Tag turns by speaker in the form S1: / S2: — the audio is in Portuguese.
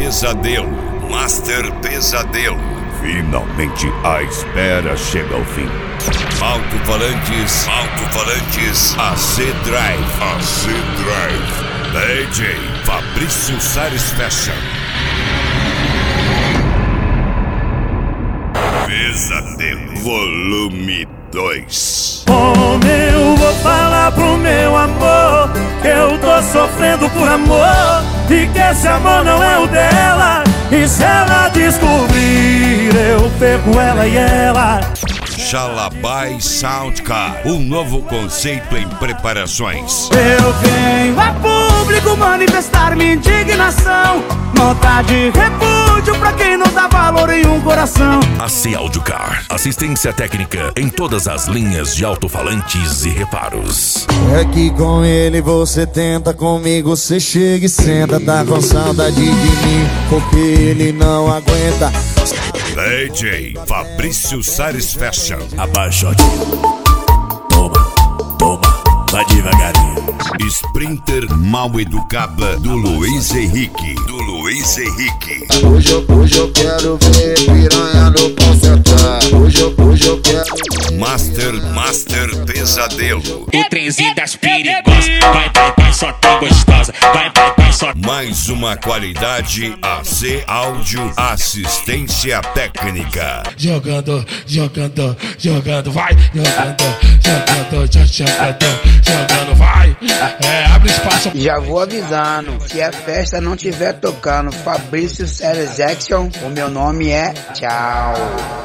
S1: Pesadelo. Master Pesadelo.
S2: Finalmente a espera chega ao fim.
S1: Alto-falantes. AC Drive. DJ Fabrício Salles Fashion. Pesadelo Volume 2.
S3: Como eu vou falar pro meu amor que eu tô sofrendo por amor e que esse amor não é o dela? E se ela descobrir, eu perco ela e ela.
S1: Xalabai Soundcar, um novo conceito em preparações.
S3: Eu venho a público manifestar minha indignação, nota de repúdio pra quem não dá valor em um coração.
S4: AC Audiocar, assistência técnica em todas as linhas de alto-falantes e reparos.
S5: É que com ele você tenta, comigo você chega e senta. Tá com saudade de mim, porque ele não aguenta.
S1: DJ Fabrício Salles Fashion.
S4: Abaixa, toma, vai devagarinho.
S1: Sprinter Mal Educada do Luiz Henrique.
S5: Hoje eu quero ver piranha no pau sentar. Hoje eu quero.
S1: Master Pesadelo.
S6: O trenzinho das perigosas. Vai, só tem gostosa. Vai, só.
S1: Mais uma qualidade AC Áudio Assistência Técnica.
S6: Jogando, vai. Jogando, vai. Abre espaço.
S7: Já vou avisando, se a festa não tiver tocando Fabrício Salles Action, o meu nome é tchau.